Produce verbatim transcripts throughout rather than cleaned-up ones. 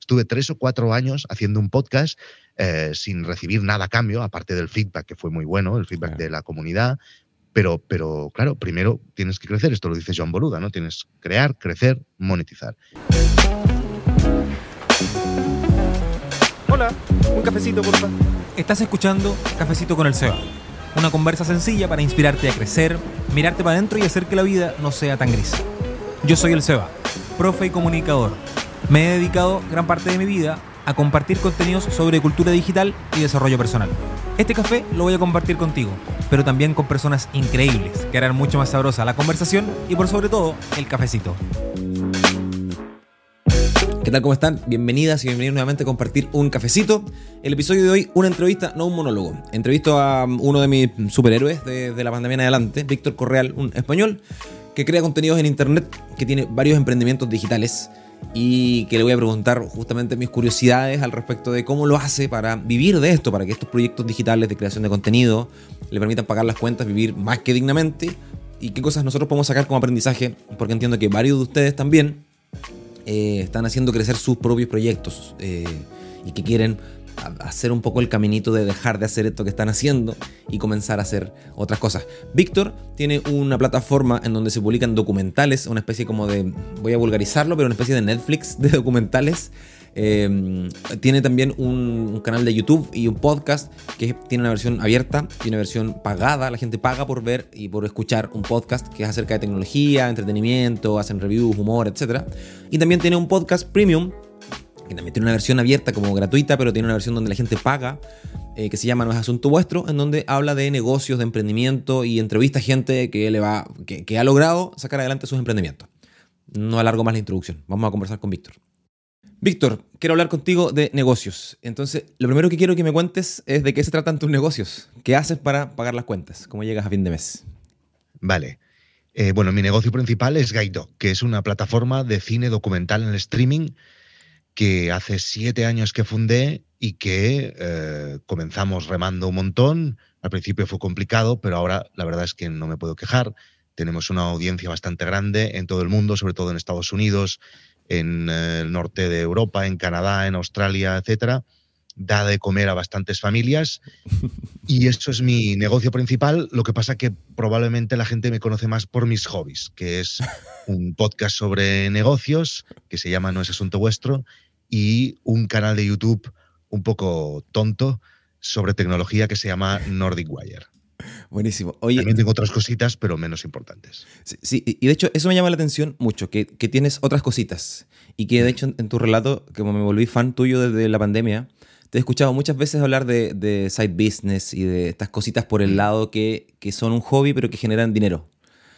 Estuve tres o cuatro años haciendo un podcast eh, sin recibir nada a cambio, aparte del feedback, que fue muy bueno, el feedback claro. de la comunidad. Pero, pero, claro, primero tienes que crecer, esto lo dice Joan Boluda, ¿no? Tienes que crear, crecer, monetizar. Hola, un cafecito, por favor. Estás escuchando Cafecito con el Seba. Una conversa sencilla para inspirarte a crecer, mirarte para adentro y hacer que la vida no sea tan gris. Yo soy el Seba, profe y comunicador. Me he dedicado gran parte de mi vida a compartir contenidos sobre cultura digital y desarrollo personal. Este café lo voy a compartir contigo, pero también con personas increíbles que harán mucho más sabrosa la conversación y por sobre todo el cafecito. ¿Qué tal? ¿Cómo están? Bienvenidas y bienvenidos nuevamente a compartir un cafecito. El episodio de hoy, una entrevista, no un monólogo. Entrevisto a uno de mis superhéroes de, de la pandemia en adelante, Víctor Correal, un español que crea contenidos en internet, que tiene varios emprendimientos digitales y que le voy a preguntar justamente mis curiosidades al respecto de cómo lo hace para vivir de esto, para que estos proyectos digitales de creación de contenido le permitan pagar las cuentas, vivir más que dignamente, y qué cosas nosotros podemos sacar como aprendizaje, porque entiendo que varios de ustedes también eh, están haciendo crecer sus propios proyectos eh, y que quieren hacer un poco el caminito de dejar de hacer esto que están haciendo y comenzar a hacer otras cosas. Víctor tiene una plataforma en donde se publican documentales, una especie como de, voy a vulgarizarlo, pero una especie de Netflix de documentales. Eh, tiene también un, un canal de YouTube y un podcast que tiene una versión abierta y una versión pagada. La gente paga por ver y por escuchar un podcast que es acerca de tecnología, entretenimiento, hacen reviews, humor, etcétera. Y también tiene un podcast premium que también tiene una versión abierta como gratuita, pero tiene una versión donde la gente paga, eh, que se llama No es Asunto Vuestro, en donde habla de negocios, de emprendimiento y entrevista a gente que, le va, que, que ha logrado sacar adelante sus emprendimientos. No alargo más la introducción, vamos a conversar con Víctor. Víctor, quiero hablar contigo de negocios. Entonces, lo primero que quiero que me cuentes es de qué se tratan tus negocios. ¿Qué haces para pagar las cuentas? ¿Cómo llegas a fin de mes? Vale. Eh, bueno, mi negocio principal es GuideDoc, que es una plataforma de cine documental en el streaming que hace siete años que fundé y que eh, comenzamos remando un montón. Al principio fue complicado, pero ahora la verdad es que no me puedo quejar. Tenemos una audiencia bastante grande en todo el mundo, sobre todo en Estados Unidos, en eh, el norte de Europa, en Canadá, en Australia, etcétera. Da de comer a bastantes familias y eso es mi negocio principal. Lo que pasa que probablemente la gente me conoce más por mis hobbies, que es un podcast sobre negocios que se llama No es Asunto Vuestro, y un canal de YouTube un poco tonto sobre tecnología que se llama Nordic Wire. Buenísimo. Oye, también tengo otras cositas, pero menos importantes. Sí, sí, y de hecho eso me llama la atención mucho, que, que tienes otras cositas y que de hecho en, en tu relato, como me volví fan tuyo desde la pandemia, te he escuchado muchas veces hablar de, de side business y de estas cositas por el lado que, que son un hobby pero que generan dinero.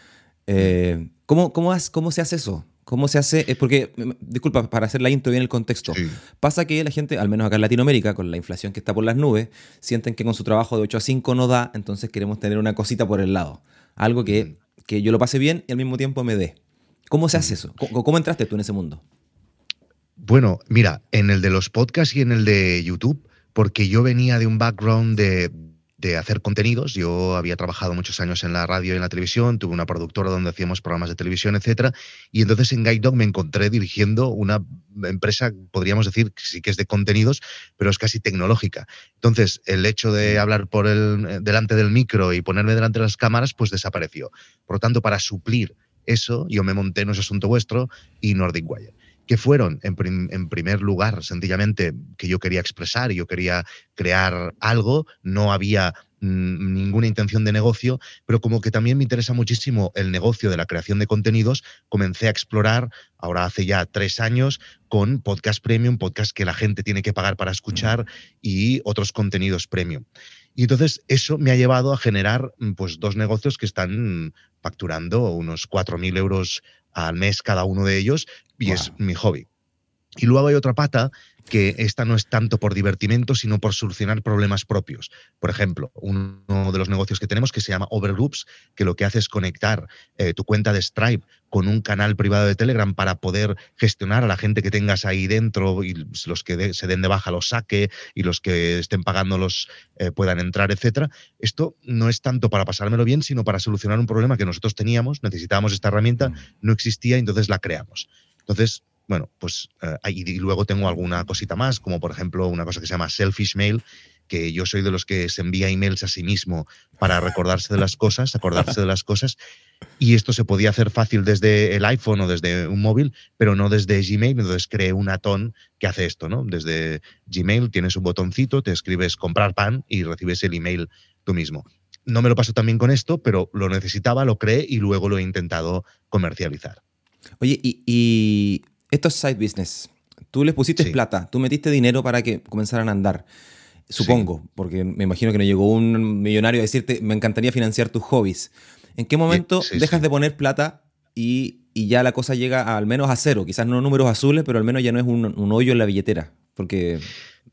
Eh, ¿cómo, cómo, has, ¿Cómo se hace eso? ¿Cómo se hace? Es porque, disculpa, para hacer la intro bien el contexto. Sí. Pasa que la gente, al menos acá en Latinoamérica, con la inflación que está por las nubes, sienten que con su trabajo de ocho a cinco no da, entonces queremos tener una cosita por el lado. Algo que, que yo lo pase bien y al mismo tiempo me dé. ¿Cómo se hace eso? ¿Cómo, cómo entraste tú en ese mundo? Bueno, mira, en el de los podcasts y en el de YouTube, porque yo venía de un background de... de hacer contenidos. Yo había trabajado muchos años en la radio y en la televisión, tuve una productora donde hacíamos programas de televisión, etcétera, y entonces en GuideDoc me encontré dirigiendo una empresa, podríamos decir que sí que es de contenidos, pero es casi tecnológica. Entonces, el hecho de hablar por el, delante del micro y ponerme delante de las cámaras, pues desapareció. Por lo tanto, para suplir eso, yo me monté No es Asunto Vuestro y Nordic Wire, que fueron, en, prim, en primer lugar, sencillamente, que yo quería expresar y yo quería crear algo, no había mmm, ninguna intención de negocio, pero como que también me interesa muchísimo el negocio de la creación de contenidos, comencé a explorar, ahora hace ya tres años, con podcast premium, podcast que la gente tiene que pagar para escuchar y otros contenidos premium. Y entonces eso me ha llevado a generar pues, dos negocios que están facturando unos cuatro mil euros al mes cada uno de ellos, y wow. Es mi hobby. Y luego hay otra pata que esta no es tanto por divertimento, sino por solucionar problemas propios. Por ejemplo, uno de los negocios que tenemos que se llama Overgroups, que lo que hace es conectar eh, tu cuenta de Stripe con un canal privado de Telegram para poder gestionar a la gente que tengas ahí dentro y los que de, se den de baja los saque y los que estén pagando los eh, puedan entrar, etcétera. Esto no es tanto para pasármelo bien, sino para solucionar un problema que nosotros teníamos, necesitábamos esta herramienta, no existía y entonces la creamos. Entonces, Bueno, pues eh, y luego tengo alguna cosita más, como por ejemplo una cosa que se llama Selfish Mail, que yo soy de los que se envía emails a sí mismo para recordarse de las cosas, acordarse de las cosas, y esto se podía hacer fácil desde el iPhone o desde un móvil, pero no desde Gmail, entonces creé un atón que hace esto, ¿no? Desde Gmail tienes un botoncito, te escribes comprar pan y recibes el email tú mismo. No me lo paso tan bien con esto, pero lo necesitaba, lo creé y luego lo he intentado comercializar. Oye, y, y estos side business, tú les pusiste Sí. plata, tú metiste dinero para que comenzaran a andar. Supongo, Sí. porque me imagino que no llegó un millonario a decirte, me encantaría financiar tus hobbies. ¿En qué momento Sí, dejas sí. de poner plata y, y ya la cosa llega a, al menos a cero? Quizás no números azules, pero al menos ya no es un, un hoyo en la billetera. Porque,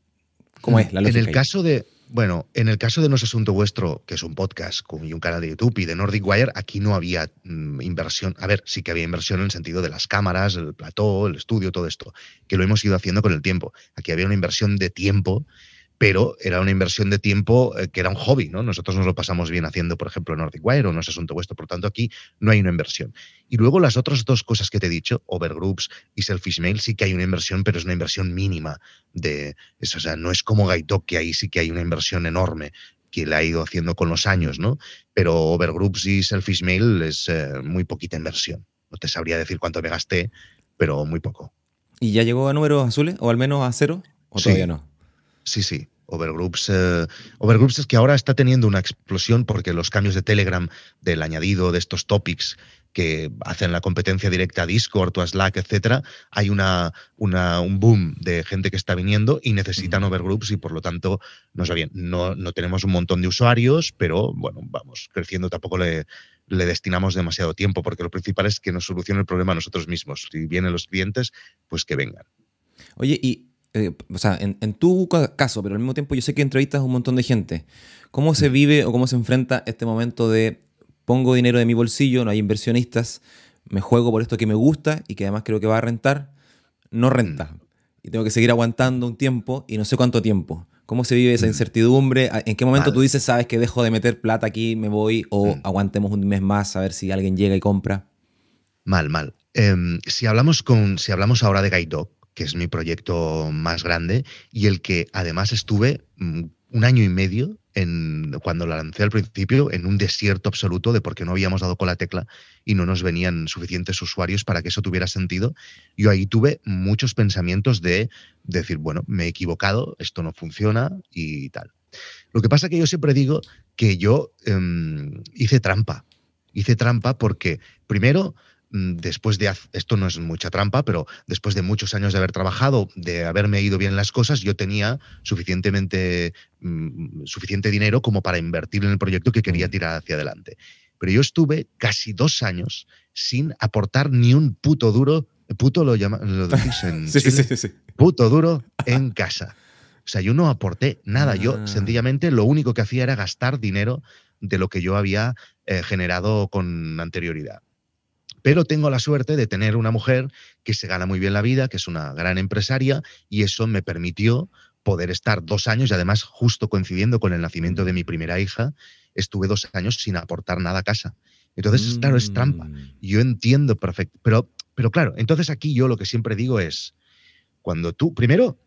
¿cómo es la lógica? En el ahí? caso de, bueno, en el caso de No es Asunto Vuestro, que es un podcast y un canal de YouTube, y de Nordic Wire, aquí no había mm, inversión. A ver, sí que había inversión en el sentido de las cámaras, el plató, el estudio, todo esto, que lo hemos ido haciendo con el tiempo. Aquí había una inversión de tiempo, pero era una inversión de tiempo eh, que era un hobby, ¿no? Nosotros nos lo pasamos bien haciendo, por ejemplo, Nordic Wire o No es Asunto Vuestro, por tanto aquí no hay una inversión. Y luego las otras dos cosas que te he dicho, Overgroups y Selfish Mail, sí que hay una inversión, pero es una inversión mínima. De eso, o sea, no es como Gaitok, que ahí sí que hay una inversión enorme que la ha ido haciendo con los años, ¿no? Pero Overgroups y Selfish Mail es eh, muy poquita inversión. No te sabría decir cuánto me gasté, pero muy poco. ¿Y ya llegó a números azules o al menos a cero? ¿O Sí. todavía no? Sí, sí. Overgroups, eh, Overgroups es que ahora está teniendo una explosión porque los cambios de Telegram, del añadido de estos topics que hacen la competencia directa a Discord o a Slack, etcétera, hay una, una, un boom de gente que está viniendo y necesitan Mm. Overgroups y por lo tanto nos va bien. No, no tenemos un montón de usuarios, pero bueno, vamos creciendo, tampoco le, le destinamos demasiado tiempo porque lo principal es que nos solucione el problema a nosotros mismos. Si vienen los clientes, pues que vengan. Oye, y Eh, o sea, en, en tu caso, pero al mismo tiempo yo sé que entrevistas a un montón de gente. ¿Cómo se vive o cómo se enfrenta este momento de pongo dinero de mi bolsillo, no hay inversionistas, me juego por esto que me gusta y que además creo que va a rentar, no renta? Y tengo que seguir aguantando un tiempo y no sé cuánto tiempo. ¿Cómo se vive esa incertidumbre? ¿En qué momento Mal. tú dices, sabes que dejo de meter plata aquí, me voy, o Mm. aguantemos un mes más a ver si alguien llega y compra? Mal, mal. Eh, si, hablamos con, si hablamos ahora de Gaitok, que es mi proyecto más grande y el que además estuve mm, un año y medio en, cuando la lancé al principio en un desierto absoluto de porque no habíamos dado con la tecla y no nos venían suficientes usuarios para que eso tuviera sentido. Yo ahí tuve muchos pensamientos de decir, bueno, me he equivocado, esto no funciona y tal. Lo que pasa es que yo siempre digo que yo eh, hice trampa. Hice trampa porque, primero, después de, esto no es mucha trampa, pero después de muchos años de haber trabajado, de haberme ido bien las cosas, yo tenía suficientemente, mmm, suficiente dinero como para invertir en el proyecto que quería tirar hacia adelante. Pero yo estuve casi dos años sin aportar ni un puto duro, puto lo, llama, lo decís en sí, Chile, sí, sí, sí. puto duro en casa. O sea, yo no aporté nada, Ah. yo sencillamente lo único que hacía era gastar dinero de lo que yo había eh, generado con anterioridad. Pero tengo la suerte de tener una mujer que se gana muy bien la vida, que es una gran empresaria, y eso me permitió poder estar dos años, y además justo coincidiendo con el nacimiento de mi primera hija, estuve dos años sin aportar nada a casa. Entonces, mm. claro, es trampa. Yo entiendo perfecto. Pero, pero claro, entonces aquí yo lo que siempre digo es, cuando tú, primero,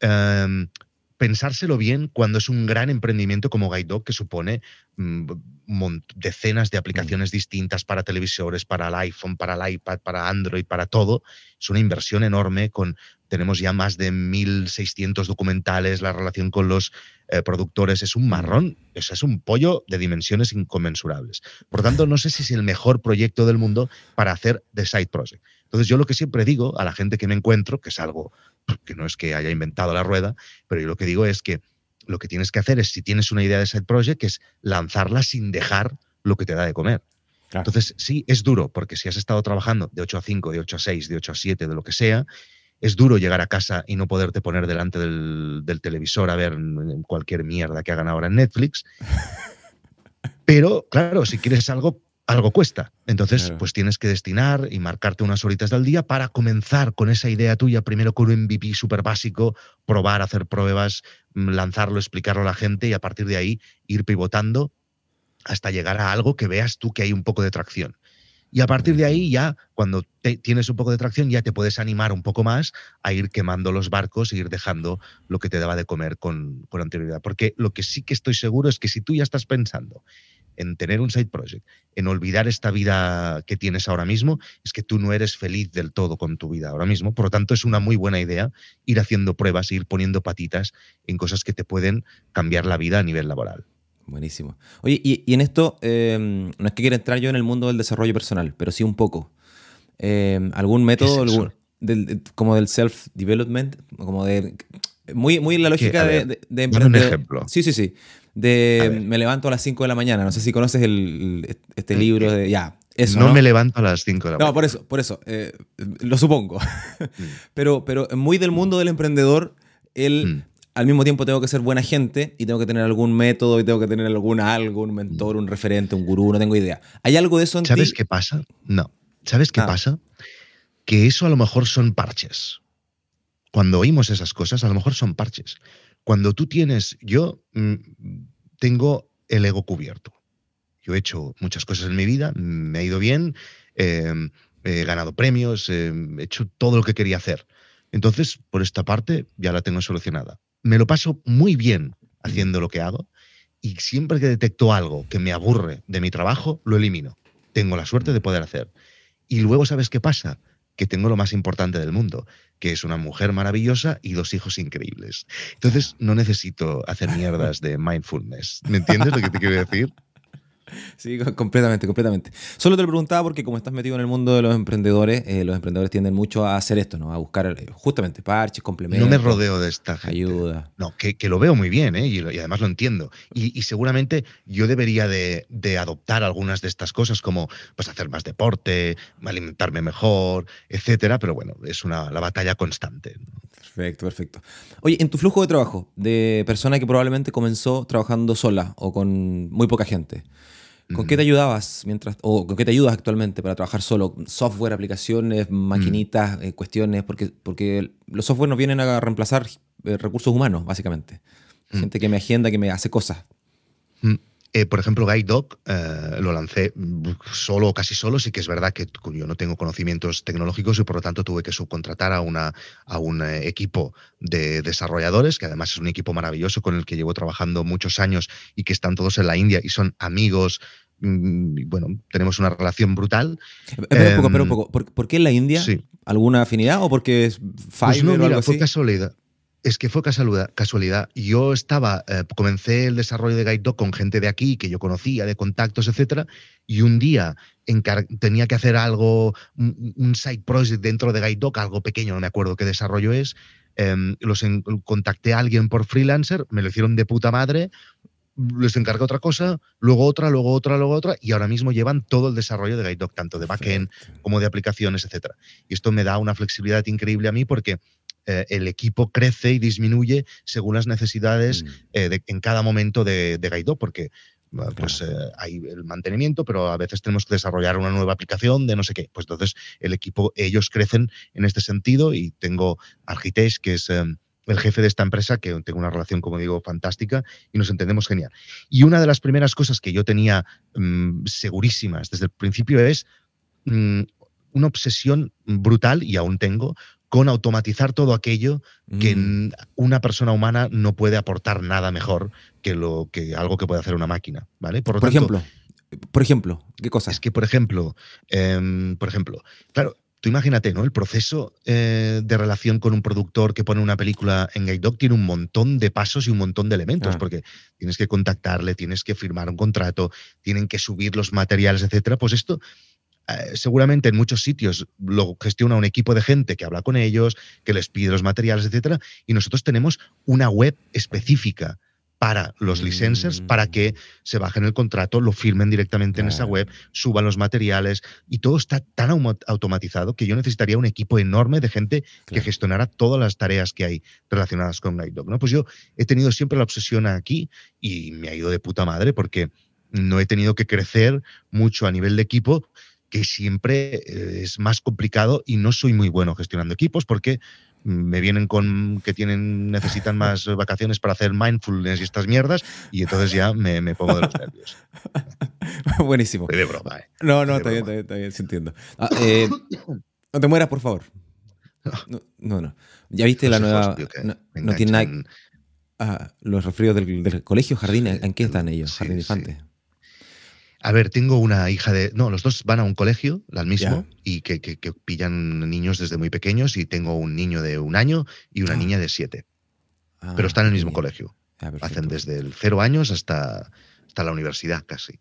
eh, pensárselo bien cuando es un gran emprendimiento como Gaitok, que supone mmm, decenas de aplicaciones mm. distintas para televisores, para el iPhone, para el iPad, para Android, para todo. Es una inversión enorme. Con, tenemos ya más de mil seiscientos documentales, la relación con los eh, productores es un marrón, mm. es, es un pollo de dimensiones inconmensurables. Por tanto, no sé si es el mejor proyecto del mundo para hacer de side project. Entonces, yo lo que siempre digo a la gente que me encuentro, que es algo que no es que haya inventado la rueda, pero yo lo que digo es que lo que tienes que hacer es, si tienes una idea de side project, es lanzarla sin dejar lo que te da de comer. Claro. Entonces, sí, es duro, porque si has estado trabajando de ocho a cinco, de ocho a seis, de ocho a siete, de lo que sea, es duro llegar a casa y no poderte poner delante del, del televisor a ver cualquier mierda que hagan ahora en Netflix. Pero, claro, si quieres algo, algo cuesta. Entonces, claro, pues tienes que destinar y marcarte unas horitas del día para comenzar con esa idea tuya, primero con un M V P súper básico, probar, hacer pruebas, lanzarlo, explicarlo a la gente y a partir de ahí ir pivotando hasta llegar a algo que veas tú que hay un poco de tracción. Y a partir de ahí ya, cuando te, tienes un poco de tracción, ya te puedes animar un poco más a ir quemando los barcos e ir dejando lo que te daba de comer con, con anterioridad. Porque lo que sí que estoy seguro es que si tú ya estás pensando en tener un side project, en olvidar esta vida que tienes ahora mismo, es que tú no eres feliz del todo con tu vida ahora mismo. Por lo tanto, es una muy buena idea ir haciendo pruebas, ir poniendo patitas en cosas que te pueden cambiar la vida a nivel laboral. Buenísimo. Oye, y, y en esto, eh, no es que quiera entrar yo en el mundo del desarrollo personal, pero sí un poco. Eh, ¿Algún método ¿Qué es eso? algún, del, de, como del self-development? Como de... Muy, muy la lógica ¿Qué? de, Ver, de, de emprendedor. Un ejemplo. Sí, sí, sí. De me levanto a las cinco de la mañana. No sé si conoces el, el, este libro de... Ya, eso, no, ¿no? me levanto a las cinco de la no, mañana. No, por eso, por eso. Eh, lo supongo. mm. pero, pero muy del mundo del emprendedor, él... Mm. Al mismo tiempo tengo que ser buena gente y tengo que tener algún método y tengo que tener algún algo, un mentor, un referente, un gurú, no tengo idea. ¿Hay algo de eso en ¿Sabes ti? qué pasa? No. ¿Sabes qué ah. pasa? Que eso a lo mejor son parches. Cuando oímos esas cosas, a lo mejor son parches. Cuando tú tienes... Yo mmm, tengo el ego cubierto. Yo he hecho muchas cosas en mi vida, me ha ido bien, eh, he ganado premios, eh, he hecho todo lo que quería hacer. Entonces, por esta parte, ya la tengo solucionada. Me lo paso muy bien haciendo lo que hago y siempre que detecto algo que me aburre de mi trabajo, lo elimino. Tengo la suerte de poder hacer. Y luego, ¿sabes qué pasa? Que tengo lo más importante del mundo, que es una mujer maravillosa y dos hijos increíbles. Entonces, no necesito hacer mierdas de mindfulness. ¿Me entiendes lo que te quiero decir? Sí, completamente, completamente. Solo te lo preguntaba porque como estás metido en el mundo de los emprendedores, eh, los emprendedores tienden mucho a hacer esto, ¿no? A buscar eh, justamente parches, complementos. No me rodeo de esta gente. Ayuda. No, que, que lo veo muy bien, ¿eh? y, lo, y además lo entiendo. Y, y seguramente yo debería de, de adoptar algunas de estas cosas como pues hacer más deporte, alimentarme mejor, etcétera. Pero bueno, es una, la batalla constante. Perfecto, perfecto. Oye, en tu flujo de trabajo, de persona que probablemente comenzó trabajando sola o con muy poca gente, ¿con qué te ayudabas mientras, o con qué te ayudas actualmente para trabajar solo? Software, aplicaciones, maquinitas, mm. eh, cuestiones, porque, porque los software nos vienen a reemplazar eh, recursos humanos, básicamente. Mm. Gente que me agenda, que me hace cosas. Mm. Eh, por ejemplo, Guide Dog eh, lo lancé solo o casi solo. Sí que es verdad que yo no tengo conocimientos tecnológicos y por lo tanto tuve que subcontratar a, una, a un eh, equipo de desarrolladores, que además es un equipo maravilloso con el que llevo trabajando muchos años y que están todos en la India y son amigos. Mm, bueno, tenemos una relación brutal. Espera un poco, espera un poco. ¿Por, ¿Por qué en la India? Sí. ¿Alguna afinidad o porque es Fiverr pues no, o mira, algo fue así? casualidad. Es que fue casualidad. casualidad. Yo estaba, eh, comencé el desarrollo de Guide Dog con gente de aquí que yo conocía, de contactos, etcétera, y un día encar- tenía que hacer algo, un, un side project dentro de Guide Dog, algo pequeño, no me acuerdo qué desarrollo es. Eh, los en- contacté a alguien por freelancer, me lo hicieron de puta madre, les encargué otra cosa, luego otra, luego otra, luego otra, y ahora mismo llevan todo el desarrollo de Guide Dog, tanto de backend como de aplicaciones, etcétera. Y esto me da una flexibilidad increíble a mí porque Eh, el equipo crece y disminuye según las necesidades mm. eh, de, en cada momento de, de Guide Dog, porque claro. pues, eh, hay el mantenimiento, pero a veces tenemos que desarrollar una nueva aplicación de no sé qué. Pues entonces el equipo, ellos crecen en este sentido y tengo a Hitesh, que es eh, el jefe de esta empresa, que tengo una relación, como digo, fantástica y nos entendemos genial. Y una de las primeras cosas que yo tenía mmm, segurísimas desde el principio es mmm, una obsesión brutal, y aún tengo, con automatizar todo aquello que mm. una persona humana no puede aportar nada mejor que, lo, que algo que puede hacer una máquina, ¿vale? Por, por tanto, ejemplo, por ejemplo, ¿qué cosa? Es que, por ejemplo, eh, por ejemplo, claro, tú imagínate, ¿no? El proceso eh, de relación con un productor que pone una película en Guide Dog tiene un montón de pasos y un montón de elementos, ah. porque tienes que contactarle, tienes que firmar un contrato, tienen que subir los materiales, etcétera. Pues esto Eh, seguramente en muchos sitios lo gestiona un equipo de gente que habla con ellos, que les pide los materiales, etcétera, y nosotros tenemos una web específica para los licensers, mm. para que se bajen el contrato, lo firmen directamente claro. en esa web, suban los materiales, y todo está tan automatizado que yo necesitaría un equipo enorme de gente claro. que gestionara todas las tareas que hay relacionadas con Guide Dog, ¿no? Pues yo he tenido siempre la obsesión aquí y me ha ido de puta madre porque no he tenido que crecer mucho a nivel de equipo, que siempre es más complicado, y no soy muy bueno gestionando equipos porque me vienen con que tienen necesitan más vacaciones para hacer mindfulness y estas mierdas, y entonces ya me, me pongo de los nervios. Buenísimo. Estoy de broma, ¿eh? No, no, Estoy está de bien, está broma. bien, está bien, sí entiendo. Ah, eh, no te mueras, por favor. No, no. no. ¿Ya viste la Los nueva? hijos, tío, que No, me no tiene nada. enganchan. Ah, los resfríos del, del colegio, jardín, Sí, ¿en qué están el- ellos? sí, Jardín de sí. infantes. A ver, tengo una hija de... No, los dos van a un colegio, al mismo, Ya. y que, que- que pillan niños desde muy pequeños, y tengo un niño de un año y una Ah. niña de siete. Ah, Pero están en el mismo pequeño. colegio. Ah, perfecto. Hacen desde el cero años hasta, hasta la universidad casi.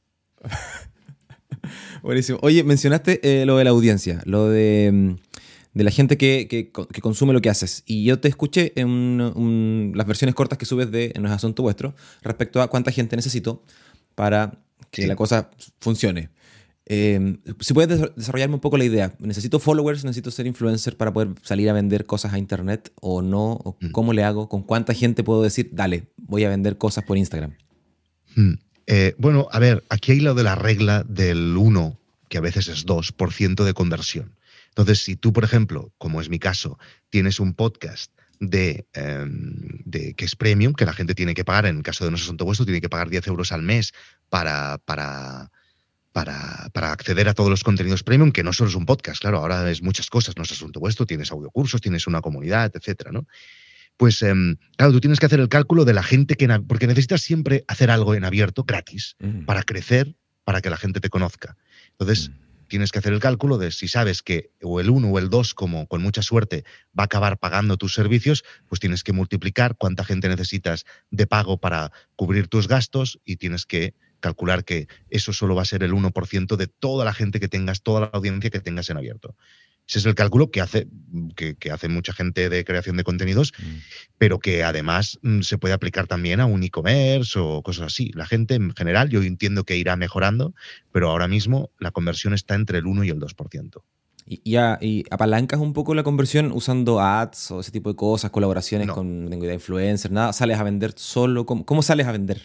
Buenísimo. Oye, mencionaste eh, lo de la audiencia, lo de, mm, de la gente que, que, que consume lo que haces. Y yo te escuché en un- un- las versiones cortas que subes de No es Asunto Vuestro respecto a cuánta gente necesito para que Sí. la cosa funcione. Eh, si puedes des- desarrollarme un poco la idea. ¿Necesito followers? ¿Necesito ser influencer para poder salir a vender cosas a internet o no? ¿O Mm. ¿Cómo le hago? ¿Con cuánta gente puedo decir, dale, voy a vender cosas por Instagram? Mm. Eh, bueno, a ver, aquí hay lo de la regla del uno, que a veces es dos por ciento de conversión. Entonces, si tú, por ejemplo, como es mi caso, tienes un podcast de, eh, de que es premium, que la gente tiene que pagar, en el caso de No es Asunto Vuestro, tiene que pagar diez euros al mes para, para, para, para acceder a todos los contenidos premium, que no solo es un podcast, claro, ahora es muchas cosas, No es Asunto Vuestro, tienes audiocursos, tienes una comunidad, etcétera, ¿no? Pues, eh, claro, tú tienes que hacer el cálculo de la gente que... en- Porque necesitas siempre hacer algo en abierto, gratis, Mm. para crecer, para que la gente te conozca. Entonces, Mm. tienes que hacer el cálculo de si sabes que o el uno o el dos, como con mucha suerte, va a acabar pagando tus servicios, pues tienes que multiplicar cuánta gente necesitas de pago para cubrir tus gastos, y tienes que calcular que eso solo va a ser el uno por ciento de toda la gente que tengas, toda la audiencia que tengas en abierto. Ese es el cálculo que hace, que, que hace mucha gente de creación de contenidos, Mm. pero que además mm, se puede aplicar también a un e-commerce o cosas así. La gente en general, yo entiendo que irá mejorando, pero ahora mismo la conversión está entre el uno y el dos por ciento. ¿Y, y, a- y apalancas un poco la conversión usando ads o ese tipo de cosas, colaboraciones No. con, no tengo idea, influencers, nada? ¿Sales a vender solo? ¿Cómo, cómo sales a vender?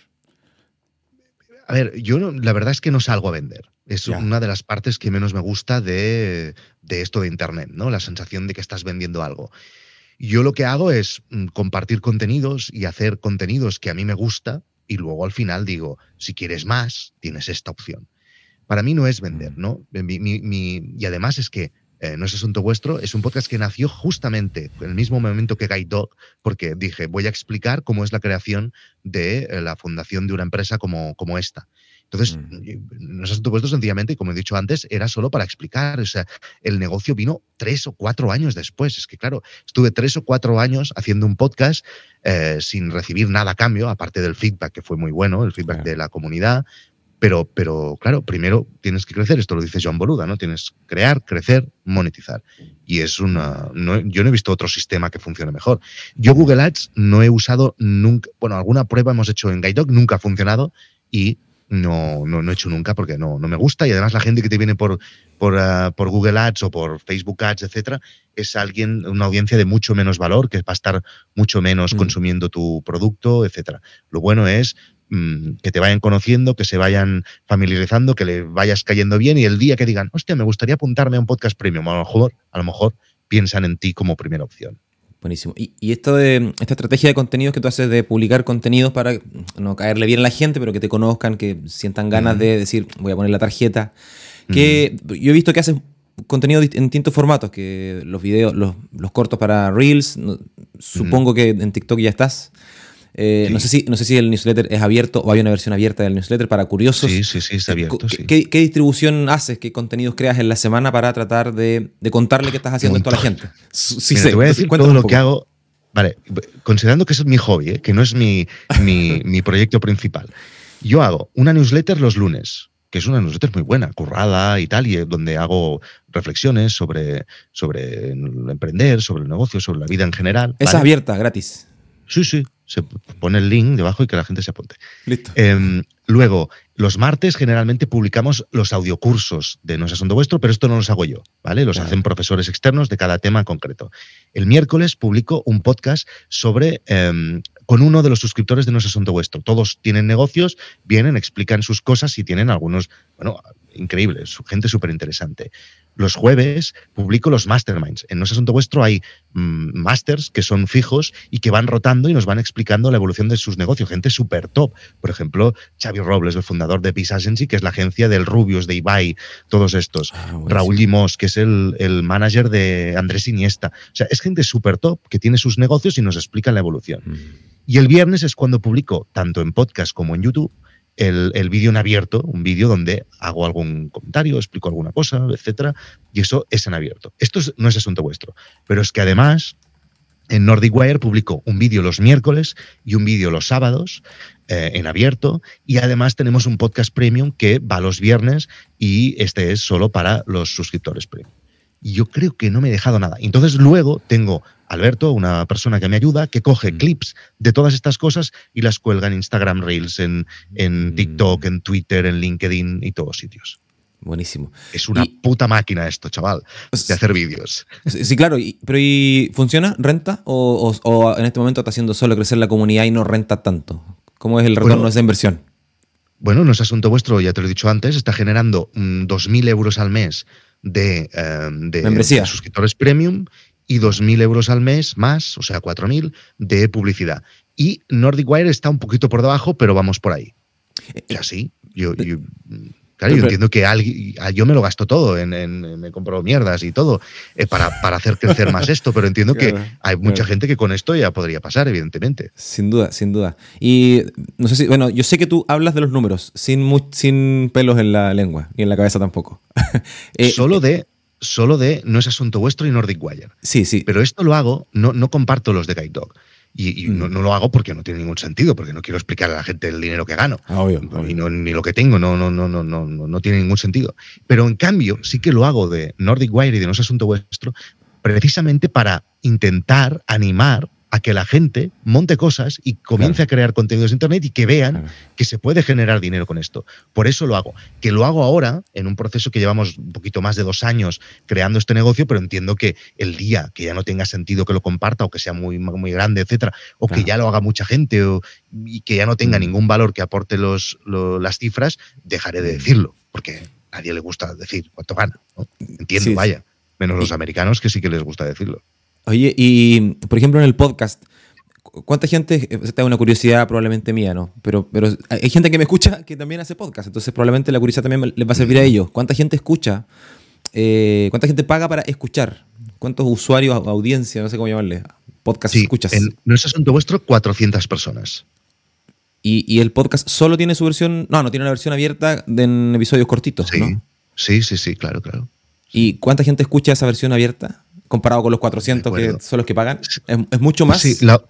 A ver, yo no- la verdad es que no salgo a vender. Es Ya. una de las partes que menos me gusta de, de esto de Internet, ¿no? La sensación de que estás vendiendo algo. Yo lo que hago es mm, compartir contenidos y hacer contenidos que a mí me gusta, y luego al final digo, si quieres más, tienes esta opción. Para mí no es vender, Mm. ¿no? Mi- mi- mi- y además es que eh, No es Asunto Vuestro es un podcast que nació justamente en el mismo momento que Guide Dog, porque dije, voy a explicar cómo es la creación de eh, la fundación de una empresa como, como esta. Entonces, Mm. No es Asunto Vuestro, sencillamente, como he dicho antes, era solo para explicar. O sea, el negocio vino tres o cuatro años después. Es que, claro, estuve tres o cuatro años haciendo un podcast eh, sin recibir nada a cambio, aparte del feedback, que fue muy bueno, el feedback Claro. de la comunidad. Pero, pero, claro, primero tienes que crecer, esto lo dice Joan Boluda, ¿no? Tienes que crear, crecer, monetizar. Y es una... No, yo no he visto otro sistema que funcione mejor. Yo Google Ads no he usado nunca... Bueno, alguna prueba hemos hecho en GuideDog, nunca ha funcionado, y no, no, no he hecho nunca porque no, no me gusta, y además la gente que te viene por, por, uh, por Google Ads o por Facebook Ads, etcétera, es alguien, una audiencia de mucho menos valor, que va a estar mucho menos Mm. consumiendo tu producto, etcétera. Lo bueno es que te vayan conociendo, que se vayan familiarizando, que le vayas cayendo bien, y el día que digan, hostia, me gustaría apuntarme a un podcast premium, a lo mejor, a lo mejor piensan en ti como primera opción. Buenísimo. Y, y esto de esta estrategia de contenidos que tú haces de publicar contenidos para no caerle bien a la gente, pero que te conozcan, que sientan ganas Ujú. de decir, voy a poner la tarjeta. Que yo he visto que haces contenido dist- en distintos formatos, que los videos, los, los cortos para Reels, no- supongo que en TikTok ya estás. Eh, Sí. no sé si, no sé si el newsletter es abierto o hay una versión abierta del newsletter para curiosos. Sí, sí, sí, está abierto, ¿Qué, sí. qué- qué distribución haces? ¿Qué contenidos creas en la semana para tratar de, de contarle que estás haciendo esto a la gente? Sí, Mira, sé. te voy a decir Cuéntame todo un lo poco. que hago. Vale, considerando que eso es mi hobby, ¿eh? Que no es mi, mi, mi proyecto principal. Yo hago una newsletter los lunes, que es una newsletter muy buena, currada y tal, y donde hago reflexiones sobre, sobre el emprender, sobre el negocio, sobre la vida en general. Esa es ¿vale? abierta, gratis. Sí, sí. Se pone el link debajo y que la gente se apunte. Listo. Eh, luego, los martes generalmente publicamos los audiocursos de No es Asunto Vuestro, pero esto no los hago yo, ¿vale? Los Claro. hacen profesores externos de cada tema en concreto. El miércoles publico un podcast sobre eh, con uno de los suscriptores de No es Asunto Vuestro. Todos tienen negocios, vienen, explican sus cosas y tienen algunos, bueno, increíbles, gente súper interesante. los jueves publico los masterminds. En No es Asunto Vuestro hay mmm, masters que son fijos y que van rotando y nos van explicando la evolución de sus negocios. Gente súper top. Por ejemplo, Xavi Robles, el fundador de Peace Agency, que es la agencia del Rubius, de Ibai, todos estos. Ah, Raúl Limós, que es el, el manager de Andrés Iniesta. O sea, es gente súper top que tiene sus negocios y nos explica la evolución. Mm. Y el viernes es cuando publico, tanto en podcast como en YouTube, el, el vídeo en abierto, un vídeo donde hago algún comentario, explico alguna cosa, etcétera, y eso es en abierto. Esto es, no es Asunto Vuestro, pero es que además en Nordic Wire publico un vídeo los miércoles y un vídeo los sábados eh, en abierto, y además tenemos un podcast premium que va los viernes y este es solo para los suscriptores premium. Y yo creo que no me he dejado nada. Entonces luego tengo Alberto, una persona que me ayuda, que coge mm. clips de todas estas cosas y las cuelga en Instagram Reels, en, en TikTok, en Twitter, en LinkedIn y todos sitios. Buenísimo. Es una y, puta máquina esto, chaval, de hacer vídeos. Sí, claro, y, pero ¿y funciona? ¿Renta? O, o, ¿O en este momento está haciendo solo crecer la comunidad y no renta tanto? ¿Cómo es el retorno bueno, de esa inversión? Bueno, no es Asunto Vuestro, ya te lo he dicho antes, está generando mmm, dos mil euros al mes de, eh, de, de suscriptores premium y dos mil euros al mes más, o sea, cuatro mil de publicidad. Y Nordic Wire está un poquito por debajo, pero vamos por ahí. Y así, yo, yo, claro, yo entiendo que alguien, yo me lo gasto todo, en, en, me compro mierdas y todo eh, para, para hacer crecer más esto, pero entiendo claro, que hay mucha claro. gente que con esto ya podría pasar, evidentemente. Sin duda, sin duda. Y no sé si, bueno, yo sé que tú hablas de los números sin, muy, sin pelos en la lengua y en la cabeza tampoco. eh, Solo de... Solo de No es Asunto Vuestro y Nordic Wire. Sí, sí. Pero esto lo hago, no, no comparto los de Guide Dog. Y, y mm. no, no lo hago porque no tiene ningún sentido, porque no quiero explicar a la gente el dinero que gano. Ah, obvio, y obvio. No, ni lo que tengo, no, no, no, no, no, no tiene ningún sentido. Pero en cambio, sí que lo hago de Nordic Wire y de No es Asunto Vuestro, precisamente para intentar animar a que la gente monte cosas y comience claro. a crear contenidos en internet y que vean claro. que se puede generar dinero con esto. Por eso lo hago. Que lo hago ahora, en un proceso que llevamos un poquito más de dos años creando este negocio, pero entiendo que el día que ya no tenga sentido que lo comparta o que sea muy, muy grande, etcétera, o claro. que ya lo haga mucha gente o, y que ya no tenga mm. ningún valor que aporte los, los, las cifras, dejaré de decirlo, porque a nadie le gusta decir cuánto gana, ¿no? Entiendo, sí, vaya. Sí. Menos los americanos que sí que les gusta decirlo. Oye, y por ejemplo en el podcast, ¿cuánta gente, esta es una curiosidad probablemente mía, ¿no? Pero, pero hay gente que me escucha que también hace podcast, entonces probablemente la curiosidad también les va a servir a ellos. ¿Cuánta gente escucha? Eh, ¿Cuánta gente paga para escuchar? ¿Cuántos usuarios, audiencia, no sé cómo llamarle, podcast sí, escuchas? En No es Asunto Vuestro, cuatrocientas personas. ¿Y, y el podcast solo tiene su versión? No, no tiene una versión abierta de en episodios cortitos, sí, ¿no? Sí, sí, sí, claro, claro. ¿Y cuánta gente escucha esa versión abierta? Comparado con los cuatrocientos que son los que pagan, ¿es, es mucho más? Sí, la,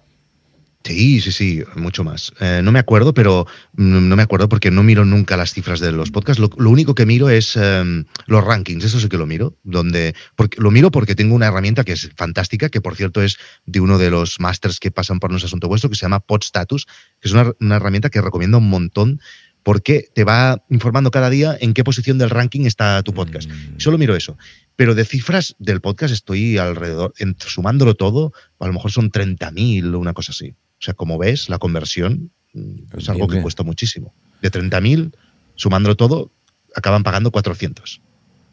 sí, sí, sí, mucho más. Eh, no me acuerdo, pero no me acuerdo porque no miro nunca las cifras de los podcasts. Lo, lo único que miro es eh, los rankings, eso sí que lo miro. Donde, porque, lo miro porque tengo una herramienta que es fantástica, que por cierto es de uno de los másters que pasan por No es Asunto Vuestro, que se llama Podstatus, que es una, una herramienta que recomiendo un montón porque te va informando cada día en qué posición del ranking está tu podcast. Mm. Solo miro eso. Pero de cifras del podcast estoy alrededor, entre, sumándolo todo, a lo mejor son treinta mil o una cosa así. O sea, como ves, la conversión es algo bien, que bien. cuesta muchísimo. De treinta mil, sumándolo todo, acaban pagando cuatrocientos.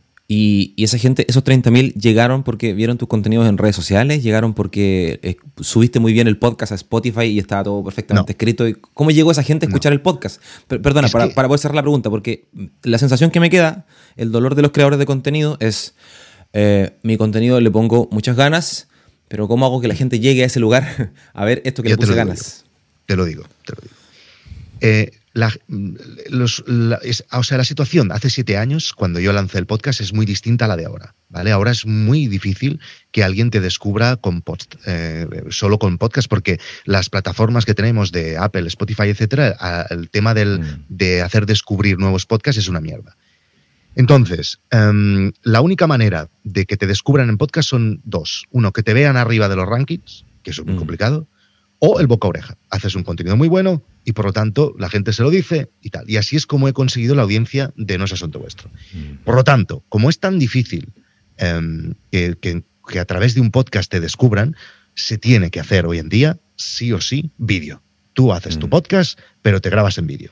Y, y esa gente, esos treinta mil, ¿llegaron porque vieron tus contenidos en redes sociales? ¿Llegaron porque eh, subiste muy bien el podcast a Spotify y estaba todo perfectamente no. escrito? ¿Cómo llegó esa gente a escuchar no. el podcast? P- perdona, para, que... para poder cerrar la pregunta, porque la sensación que me queda, el dolor de los creadores de contenido es, eh, mi contenido le pongo muchas ganas, pero ¿cómo hago que la gente llegue a ese lugar a ver esto que ya le puse ganas? Te lo digo, te lo digo. Eh, La, los, la, es, o sea, la situación hace siete años, cuando yo lancé el podcast, es muy distinta a la de ahora, ¿vale? Ahora es muy difícil que alguien te descubra con post, eh, solo con podcast, porque las plataformas que tenemos de Apple, Spotify, etcétera, el tema del, mm. de hacer descubrir nuevos podcasts es una mierda. Entonces, um, la única manera de que te descubran en podcast son dos. Uno, que te vean arriba de los rankings, que eso es muy mm. complicado, o el boca a oreja. Haces un contenido muy bueno y por lo tanto la gente se lo dice y tal. Y así es como he conseguido la audiencia de No es Asunto Vuestro. Mm. Por lo tanto, como es tan difícil eh, que, que, que a través de un podcast te descubran, se tiene que hacer hoy en día, sí o sí, vídeo. Tú haces mm. tu podcast, pero te grabas en vídeo.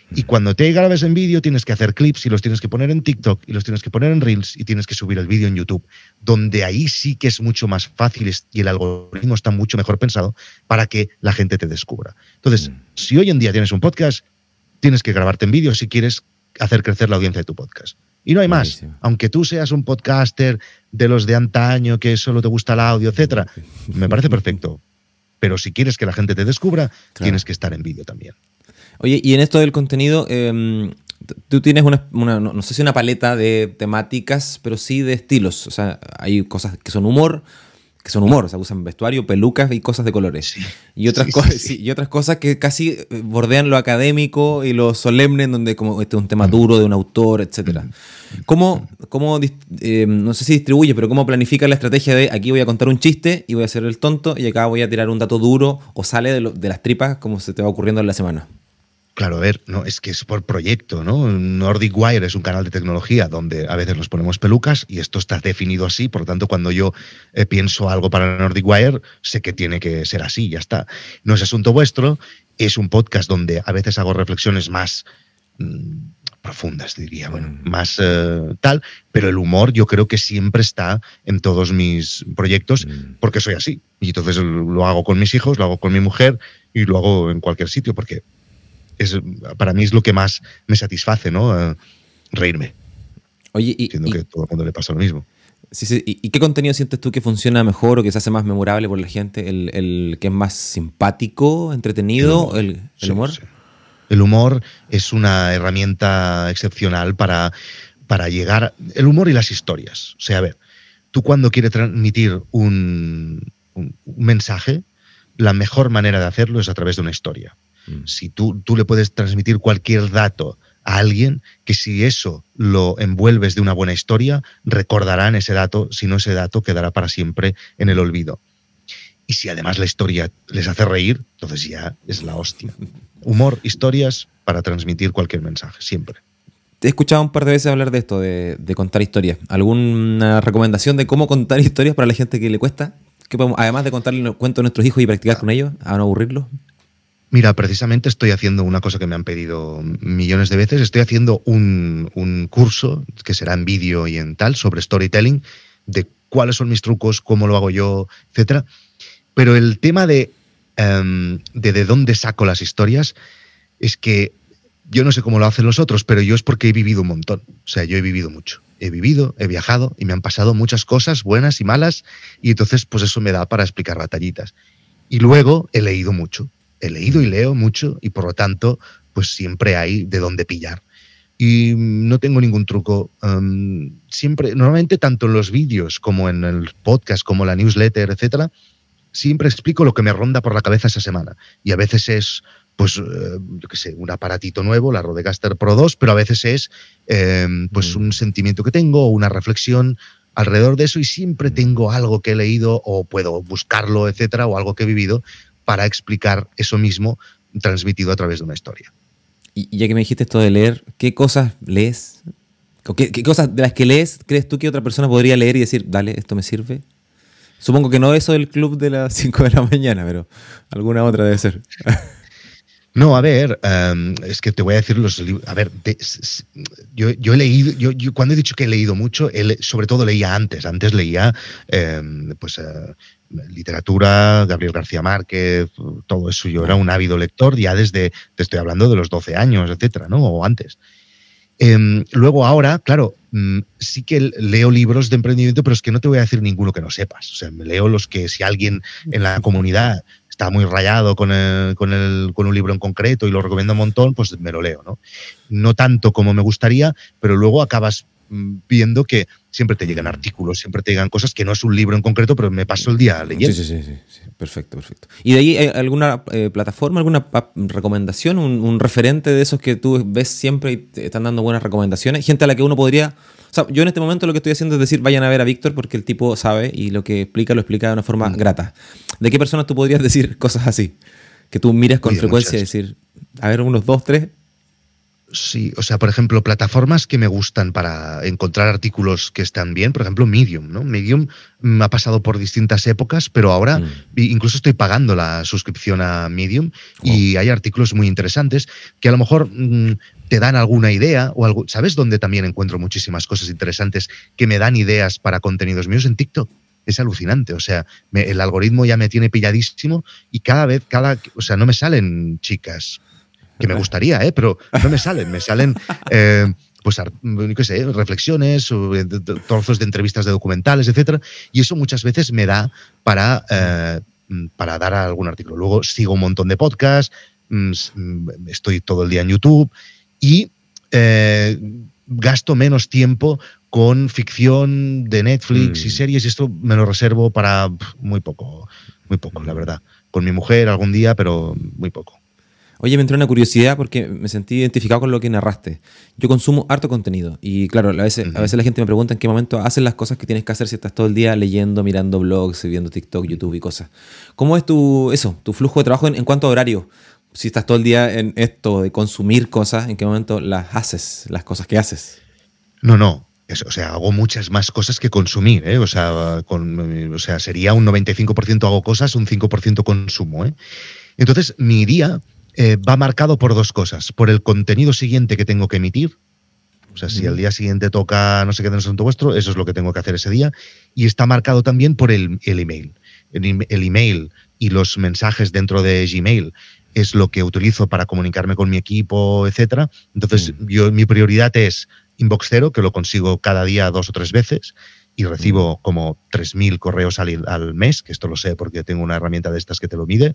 Y cuando te grabes en vídeo tienes que hacer clips y los tienes que poner en TikTok y los tienes que poner en Reels y tienes que subir el vídeo en YouTube, donde ahí sí que es mucho más fácil y el algoritmo está mucho mejor pensado para que la gente te descubra. Entonces, mm. si hoy en día tienes un podcast, tienes que grabarte en vídeo si quieres hacer crecer la audiencia de tu podcast. Y no hay Buenísimo. Más. Aunque tú seas un podcaster de los de antaño, que solo te gusta el audio, etcétera, me parece perfecto. Pero si quieres que la gente te descubra, claro. tienes que estar en vídeo también. Oye, y en esto del contenido, eh, tú tienes una, una, no sé si una paleta de temáticas, pero sí de estilos. O sea, hay cosas que son humor, que son humor, o sea, usan vestuario, pelucas y cosas de colores. Sí. Y, otras sí, cosas, sí, sí. y otras cosas que casi bordean lo académico y lo solemne, en donde como este es un tema duro de un autor, etcétera. ¿Cómo, cómo eh, no sé si distribuye, pero cómo planifica la estrategia de aquí voy a contar un chiste y voy a hacer el tonto y acá voy a tirar un dato duro o sale de, lo, de las tripas como se te va ocurriendo en la semana? Claro, a ver, no, es que es por proyecto, ¿no? Nordic Wire es un canal de tecnología donde a veces nos ponemos pelucas y esto está definido así, por lo tanto, cuando yo eh, pienso algo para Nordic Wire, sé que tiene que ser así, ya está. No es asunto vuestro, es un podcast donde a veces hago reflexiones más mmm, profundas, diría, bueno, mm. más eh, tal, pero el humor yo creo que siempre está en todos mis proyectos mm. porque soy así. Y entonces lo hago con mis hijos, lo hago con mi mujer y lo hago en cualquier sitio porque... Es, para mí es lo que más me satisface, ¿no? Uh, reírme. Oye, y, Siendo y, que a todo el mundo le pasa lo mismo. Sí, sí. ¿Y, ¿Y qué contenido sientes tú que funciona mejor o que se hace más memorable por la gente? ¿El, el que es más simpático, entretenido? ¿El humor? ¿El, el sí, humor? Sí. El humor es una herramienta excepcional para, para llegar... El humor y las historias. O sea, a ver, tú cuando quieres transmitir un, un, un mensaje, la mejor manera de hacerlo es a través de una historia. Si tú, tú le puedes transmitir cualquier dato a alguien, que si eso lo envuelves de una buena historia, recordarán ese dato, si no ese dato quedará para siempre en el olvido. Y si además la historia les hace reír, entonces ya es la hostia. Humor, historias para transmitir cualquier mensaje, siempre. Te he escuchado un par de veces hablar de esto, de, de contar historias. ¿Alguna recomendación de cómo contar historias para la gente que le cuesta? ¿Qué podemos, además de contarle cuentos a nuestros hijos y practicar ah. con ellos, a no aburrirlos? Mira, precisamente estoy haciendo una cosa que me han pedido millones de veces. Estoy haciendo un, un curso, que será en vídeo y en tal, sobre storytelling, de cuáles son mis trucos, cómo lo hago yo, etcétera. Pero el tema de, um, de de dónde saco las historias es que yo no sé cómo lo hacen los otros, pero yo es porque he vivido un montón. O sea, yo he vivido mucho. He vivido, he viajado y me han pasado muchas cosas buenas y malas y entonces pues eso me da para explicar batallitas. Y luego he leído mucho. He leído y leo mucho y por lo tanto pues siempre hay de dónde pillar. Y no tengo ningún truco. Um, siempre, normalmente tanto en los vídeos como en el podcast, como la newsletter, etcétera, siempre explico lo que me ronda por la cabeza esa semana. Y a veces es, pues, eh, yo qué sé, un aparatito nuevo, la Rodecaster Pro dos, pero a veces es eh, pues mm. un sentimiento que tengo o una reflexión alrededor de eso y siempre tengo algo que he leído o puedo buscarlo, etcétera, o algo que he vivido para explicar eso mismo transmitido a través de una historia. Y ya que me dijiste esto de leer, ¿qué cosas lees? ¿Qué, qué cosas de las que lees crees tú que otra persona podría leer y decir, dale, esto me sirve? Supongo que no eso del club de las cinco de la mañana, pero alguna otra debe ser. No, a ver, um, es que te voy a decir los libros. A ver, de, yo, yo he leído, yo, yo cuando he dicho que he leído mucho, he le, sobre todo leía antes. Antes leía, eh, pues, eh, literatura, Gabriel García Márquez, todo eso. Yo era un ávido lector ya desde, te estoy hablando de los doce años, etcétera, ¿no? O antes. Eh, luego ahora, claro, mm, sí que leo libros de emprendimiento, pero es que no te voy a decir ninguno que no sepas. O sea, me leo los que si alguien en la comunidad está muy rayado con, el, con, el, con un libro en concreto y lo recomienda un montón, pues me lo leo, ¿no? No tanto como me gustaría, pero luego acabas viendo que siempre te llegan artículos, siempre te llegan cosas que no es un libro en concreto, pero me paso el día leyendo. Sí, sí, sí, sí, sí. Perfecto, perfecto. ¿Y de ahí hay alguna eh, plataforma, alguna recomendación, un, un referente de esos que tú ves siempre y te están dando buenas recomendaciones? Gente a la que uno podría... O sea, yo en este momento lo que estoy haciendo es decir, vayan a ver a Víctor porque el tipo sabe y lo que explica lo explica de una forma mm. grata. ¿De qué personas tú podrías decir cosas así? Que tú miras con Oye, frecuencia y decir, a ver, unos dos, tres... Sí, o sea, por ejemplo, plataformas que me gustan para encontrar artículos que están bien, por ejemplo, Medium, ¿no? Medium me ha pasado por distintas épocas, pero ahora mm. incluso estoy pagando la suscripción a Medium oh. y hay artículos muy interesantes que a lo mejor mmm, te dan alguna idea o algo. ¿Sabes dónde también encuentro muchísimas cosas interesantes que me dan ideas para contenidos míos? En TikTok. Es alucinante, o sea, me, el algoritmo ya me tiene pilladísimo y cada vez, cada, o sea, no me salen chicas, que me gustaría, ¿eh? Pero no me salen, me salen, eh, pues, qué sé, reflexiones, trozos de entrevistas de documentales, etcétera, y eso muchas veces me da para, eh, para dar algún artículo. Luego sigo un montón de podcasts, estoy todo el día en YouTube y eh, gasto menos tiempo con ficción de Netflix mm. y series, y esto me lo reservo para muy poco, muy poco, la verdad. Con mi mujer algún día, pero muy poco. Oye, me entró una curiosidad porque me sentí identificado con lo que narraste. Yo consumo harto contenido y claro, a veces, uh-huh. a veces la gente me pregunta en qué momento haces las cosas que tienes que hacer si estás todo el día leyendo, mirando blogs, viendo TikTok, YouTube y cosas. ¿Cómo es tu, eso, tu flujo de trabajo en, en cuanto a horario? Si estás todo el día en esto de consumir cosas, ¿en qué momento las haces, las cosas que haces? No, no. Es, o sea, hago muchas más cosas que consumir, ¿eh? O sea, con, o sea, sería un noventa y cinco por ciento hago cosas, un cinco por ciento consumo, ¿eh? Entonces, mi día eh, va marcado por dos cosas. Por el contenido siguiente que tengo que emitir. O sea, si mm. el día siguiente toca no sé qué de asunto vuestro, eso es lo que tengo que hacer ese día. Y está marcado también por el, el email. El, el email y los mensajes dentro de Gmail es lo que utilizo para comunicarme con mi equipo, etcétera. Entonces, mm. yo, mi prioridad es Inbox Cero, que lo consigo cada día dos o tres veces y recibo mm. como tres mil correos al, al mes, que esto lo sé porque tengo una herramienta de estas que te lo mide,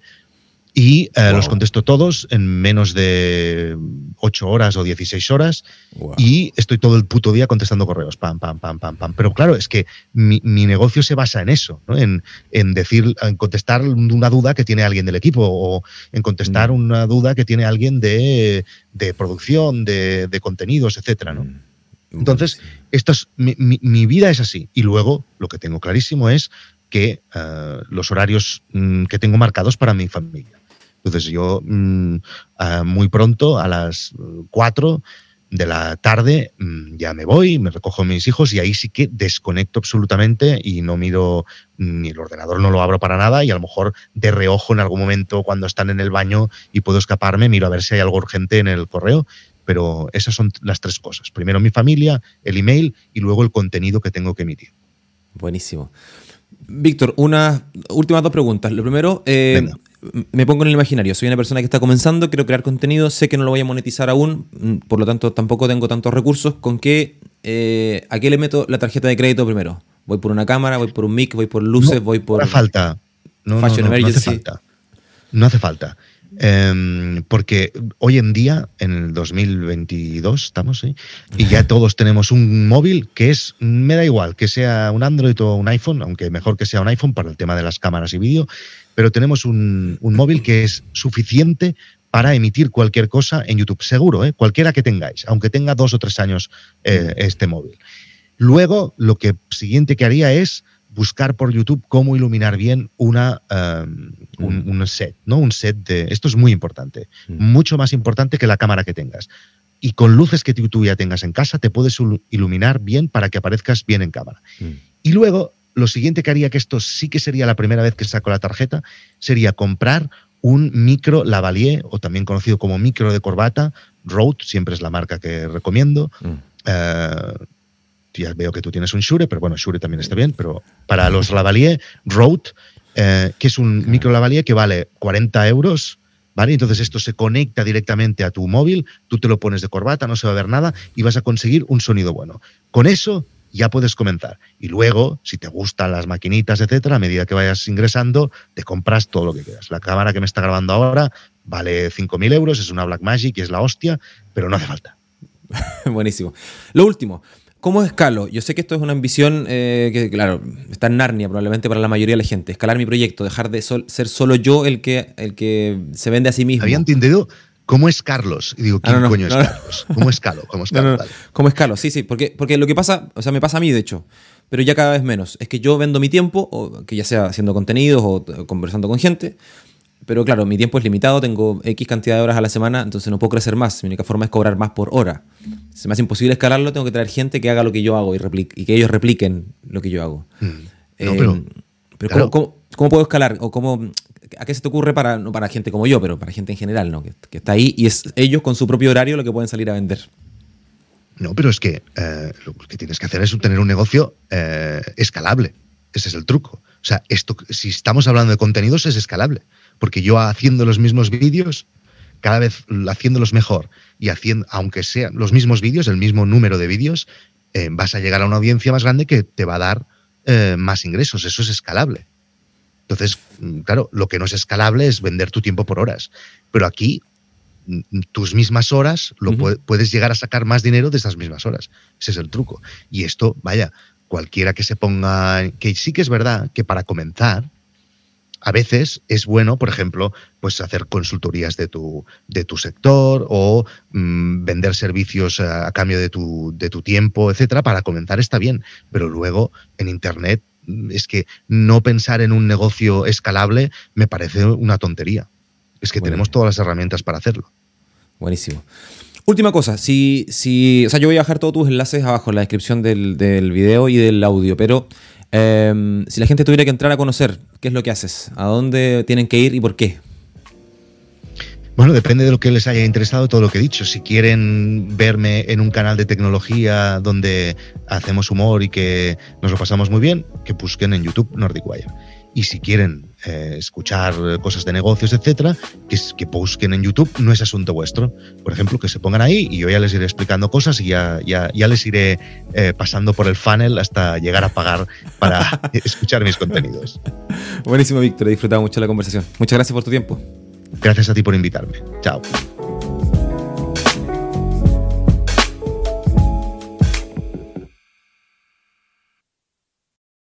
y eh, wow. los contesto todos en menos de ocho horas o dieciséis horas wow. y estoy todo el puto día contestando correos, pam, pam, pam, pam, pam. Pero claro, es que mi, mi negocio se basa en eso, ¿no? En, en decir, en contestar una duda que tiene alguien del equipo o en contestar mm. una duda que tiene alguien de, de producción, de, de contenidos, etcétera, ¿no? Mm. Entonces, esto es, mi, mi, mi vida es así. Y luego, lo que tengo clarísimo es que uh, los horarios mm, que tengo marcados para mi familia. Entonces, yo mm, uh, muy pronto, a las cuatro de la tarde, mm, ya me voy, me recojo a mis hijos y ahí sí que desconecto absolutamente y no miro, ni el ordenador no lo abro para nada y a lo mejor de reojo en algún momento cuando están en el baño y puedo escaparme, miro a ver si hay algo urgente en el correo. Pero esas son las tres cosas. Primero mi familia, el email y luego el contenido que tengo que emitir. Buenísimo. Víctor, unas últimas dos preguntas. Lo primero, eh, me pongo en el imaginario. Soy una persona que está comenzando, quiero crear contenido, sé que no lo voy a monetizar aún, por lo tanto tampoco tengo tantos recursos. ¿Con qué, eh, a qué le meto la tarjeta de crédito primero? ¿Voy por una cámara, voy por un mic, voy por luces, no, voy por... No hace falta. No, Fashion no, no, Emergency? No hace falta. No hace falta. Eh, porque hoy en día, en el dos mil veintidós estamos, ¿sí? Y ya todos tenemos un móvil que es, me da igual que sea un Android o un iPhone, aunque mejor que sea un iPhone para el tema de las cámaras y vídeo, pero tenemos un, un móvil que es suficiente para emitir cualquier cosa en YouTube, seguro, ¿eh? Cualquiera que tengáis, aunque tenga dos o tres años eh, este móvil. Luego, lo que siguiente que haría es buscar por YouTube cómo iluminar bien una, um, un, un set, ¿no? Un set de... Esto es muy importante, mm. mucho más importante que la cámara que tengas. Y con luces que tú ya tengas en casa te puedes iluminar bien para que aparezcas bien en cámara. Mm. Y luego, lo siguiente que haría, que esto sí que sería la primera vez que saco la tarjeta, sería comprar un micro lavalier, o también conocido como micro de corbata. Rode, siempre es la marca que recomiendo. Mm. Uh, Ya veo que tú tienes un Shure, pero bueno, Shure también está bien, pero para los lavalier, Rode, eh, que es un micro lavalier que vale cuarenta euros, ¿vale? Entonces esto se conecta directamente a tu móvil, tú te lo pones de corbata, no se va a ver nada y vas a conseguir un sonido bueno. Con eso ya puedes comenzar. Y luego, si te gustan las maquinitas, etcétera, a medida que vayas ingresando, te compras todo lo que quieras. La cámara que me está grabando ahora vale cinco mil euros, es una Blackmagic y es la hostia, pero no hace falta. Buenísimo. Lo último, ¿cómo escalo? Yo sé que esto es una ambición eh, que, claro, está en Narnia probablemente para la mayoría de la gente. Escalar mi proyecto, dejar de sol, ser solo yo el que, el que se vende a sí mismo. Había entendido cómo es Carlos. Y digo, ¿quién ah, no, no, coño no, es no, Carlos? ¿Cómo escalo? ¿Cómo escalo? No, no, vale. ¿Cómo escalo? Sí, sí, porque, porque lo que pasa, o sea, me pasa a mí de hecho, pero ya cada vez menos. Es que yo vendo mi tiempo, o que ya sea haciendo contenidos o conversando con gente, pero claro, mi tiempo es limitado, tengo X cantidad de horas a la semana, entonces no puedo crecer más. Mi única forma es cobrar más por hora. Se me hace imposible escalarlo, tengo que traer gente que haga lo que yo hago y, repli- y que ellos repliquen lo que yo hago. Mm. No, Eh, pero, pero claro. ¿cómo, cómo, cómo puedo escalar? ¿O cómo, ¿A qué se te ocurre para, no para gente como yo, pero para gente en general, ¿no? que, que está ahí y es ellos con su propio horario lo que pueden salir a vender? No, pero es que eh, lo que tienes que hacer es tener un negocio eh, escalable. Ese es el truco. O sea, esto, si estamos hablando de contenidos, es escalable. Porque yo haciendo los mismos vídeos, cada vez haciéndolos mejor y haciendo, aunque sean los mismos vídeos, el mismo número de vídeos, eh, vas a llegar a una audiencia más grande que te va a dar eh, más ingresos. Eso es escalable. Entonces, claro, lo que no es escalable es vender tu tiempo por horas. Pero aquí, tus mismas horas, lo Uh-huh. pu- puedes llegar a sacar más dinero de esas mismas horas. Ese es el truco. Y esto, vaya, cualquiera que se ponga... Que sí que es verdad que para comenzar, a veces es bueno, por ejemplo, pues hacer consultorías de tu, de tu sector o mmm, vender servicios a, a cambio de tu, de tu tiempo, etcétera. Para comenzar está bien, pero luego en Internet es que no pensar en un negocio escalable me parece una tontería. Es que Bueno. tenemos todas las herramientas para hacerlo. Buenísimo. Última cosa, si, si, o sea, yo voy a dejar todos tus enlaces abajo en la descripción del, del video y del audio, pero eh, si la gente tuviera que entrar a conocer, ¿qué es lo que haces? ¿A dónde tienen que ir y por qué? Bueno, depende de lo que les haya interesado todo lo que he dicho. Si quieren verme en un canal de tecnología donde hacemos humor y que nos lo pasamos muy bien, que busquen en YouTube Nordic Wire. Y si quieren eh, escuchar cosas de negocios, etcétera, que, que busquen en YouTube, no es asunto vuestro. Por ejemplo, que se pongan ahí y yo ya les iré explicando cosas y ya, ya, ya les iré eh, pasando por el funnel hasta llegar a pagar para escuchar mis contenidos. Buenísimo, Víctor, he disfrutado mucho la conversación. Muchas gracias por tu tiempo. Gracias a ti por invitarme. Chao.